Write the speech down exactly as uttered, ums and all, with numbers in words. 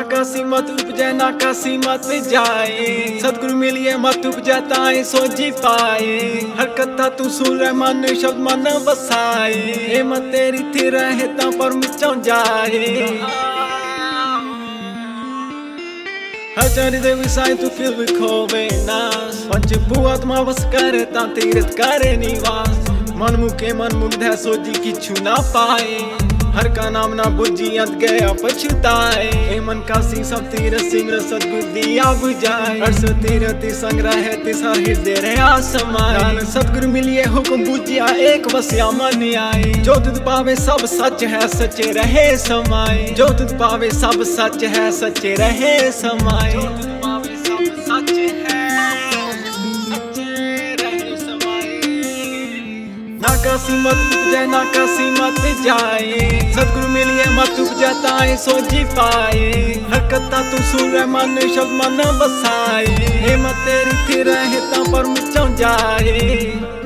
नाकासी मत उपजे नाकासी मत जाए, सतगुरु मिलिए मत उपजे ताए सोची पाए। हर कथा तू सुन रहे मन शब्द मन बसाए, हे मत तेरी थी रहे ता पर मिचों जाए। हर चारी दे विसाई तू फिर भी खोवे नास, पंच भूआत्मा वस करे ता तीर्थ करे निवास। मन मुके मन मुग्ध सोची किछु ना पाए, हर का नाम ना बुझी अंत गया पछताए। हे मन कासी सब तीर सिमर सतगुरु दिया बुझाए, हर्ष तीरथ संग्रह है तिसा हृदय रे आसमाए। सतगुरु मिलिए हुक्म बुझिया एक बसिया मन आए, जो तुझ पावे सब सच है सच्चे रहे समाए। जो तुझ पावे सब सच है सच्चे रहे समाए। नाकासी मत उपजे नाकासी मत जाए, सतगुरु मिलिए मत उपजे ताए सोची पाए। हर कथा तू सुन रहे मन शब्द मन बसाए, हे मत तेरी थी रहे ता पर मिचों जाए।